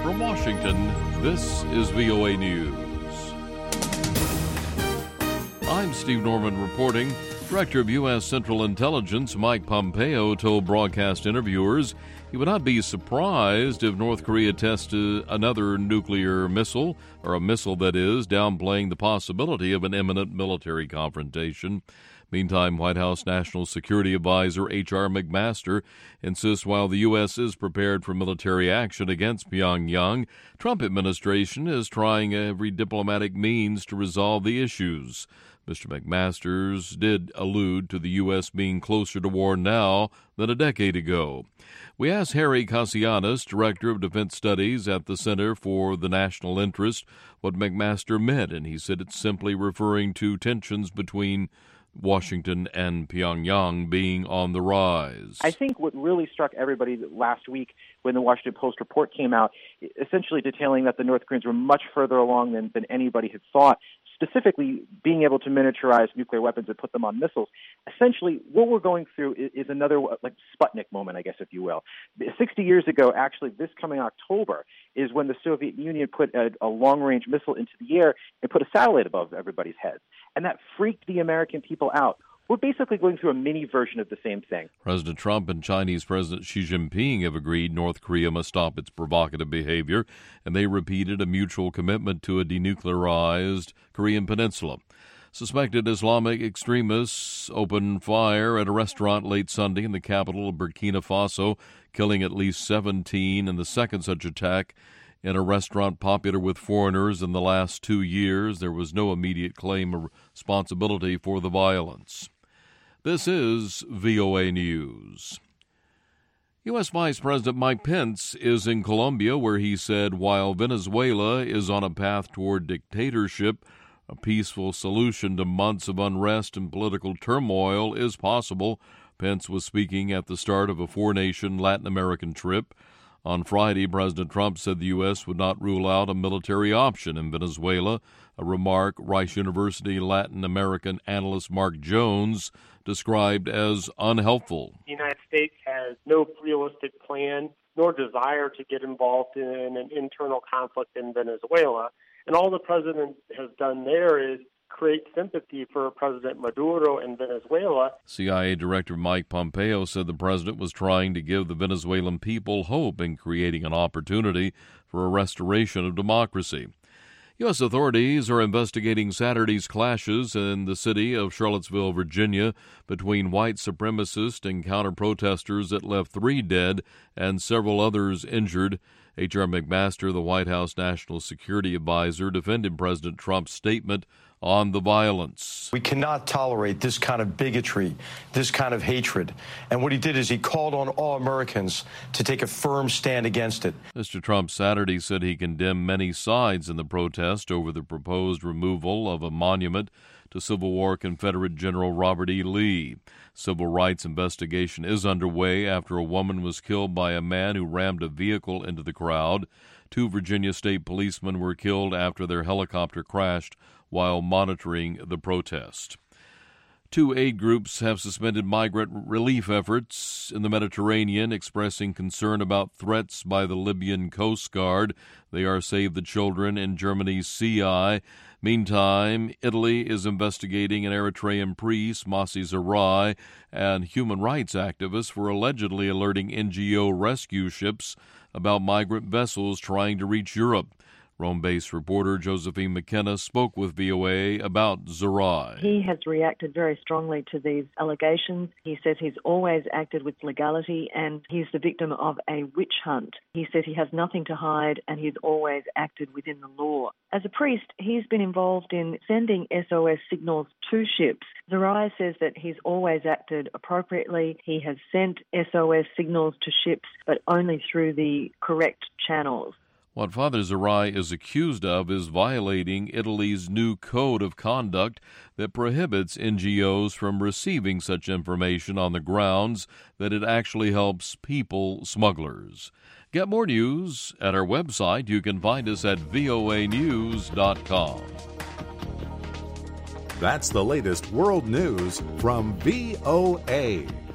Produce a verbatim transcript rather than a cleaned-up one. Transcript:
From Washington, this is V O A News. I'm Steve Norman reporting. Director of U S Central Intelligence Mike Pompeo told broadcast interviewers he would not be surprised if North Korea tested another nuclear missile, or a missile that is, downplaying the possibility of an imminent military confrontation. Meantime, White House National Security Advisor H R McMaster insists while the U S is prepared for military action against Pyongyang, Trump administration is trying every diplomatic means to resolve the issues. Mister McMaster did allude to the U S being closer to war now than a decade ago. We asked Harry Kasianis, Director of Defense Studies at the Center for the National Interest, what McMaster meant, and he said it's simply referring to tensions between Washington and Pyongyang being on the rise. I think what really struck everybody last week when the Washington Post report came out, essentially detailing that the North Koreans were much further along than, than anybody had thought, specifically being able to miniaturize nuclear weapons and put them on missiles. Essentially, what we're going through is, is another like Sputnik moment, I guess, if you will. sixty years ago, actually, this coming October, is when the Soviet Union put a, a long-range missile into the air and put a satellite above everybody's heads. And that freaked the American people out. We're basically going through a mini version of the same thing. President Trump and Chinese President Xi Jinping have agreed North Korea must stop its provocative behavior, and they repeated a mutual commitment to a denuclearized Korean peninsula. Suspected Islamic extremists opened fire at a restaurant late Sunday in the capital of Burkina Faso, killing at least seventeen in the second such attack in a restaurant popular with foreigners in the last two years. There was no immediate claim of responsibility for the violence. This is V O A News. U S. Vice President Mike Pence is in Colombia, where he said while Venezuela is on a path toward dictatorship, a peaceful solution to months of unrest and political turmoil is possible. Pence was speaking at the start of a four-nation Latin American trip. On Friday, President Trump said the U S would not rule out a military option in Venezuela, a remark Rice University Latin American analyst Mark Jones described as unhelpful. The United States has no realistic plan nor desire to get involved in an internal conflict in Venezuela. And all the president has done there is create sympathy for President Maduro in Venezuela. C I A Director Mike Pompeo said the president was trying to give the Venezuelan people hope in creating an opportunity for a restoration of democracy. U S authorities are investigating Saturday's clashes in the city of Charlottesville, Virginia, between white supremacists and counter-protesters that left three dead and several others injured. H R McMaster, the White House National Security Advisor, defended President Trump's statement on the violence. We cannot tolerate this kind of bigotry, this kind of hatred. And what he did is he called on all Americans to take a firm stand against it. Mister Trump Saturday said he condemned many sides in the protest over the proposed removal of a monument to Civil War Confederate General Robert E. Lee. Civil rights investigation is underway after a woman was killed by a man who rammed a vehicle into the crowd. Two Virginia state policemen were killed after their helicopter crashed while monitoring the protest. Two aid groups have suspended migrant relief efforts in the Mediterranean, expressing concern about threats by the Libyan Coast Guard. They are Save the Children and Germany's C I. Meantime, Italy is investigating an Eritrean priest, Masih Zarai, and human rights activists for allegedly alerting N G O rescue ships about migrant vessels trying to reach Europe. Rome-based reporter Josephine McKenna spoke with V O A about Zarai. He has reacted very strongly to these allegations. He says he's always acted with legality and he's the victim of a witch hunt. He says he has nothing to hide and he's always acted within the law. As a priest, he's been involved in sending S O S signals to ships. Zarai says that he's always acted appropriately. He has sent S O S signals to ships, but only through the correct channels. What Father Zarai is accused of is violating Italy's new code of conduct that prohibits N G Os from receiving such information on the grounds that it actually helps people smugglers. Get more news at our website. You can find us at V O A news dot com. That's the latest world news from V O A.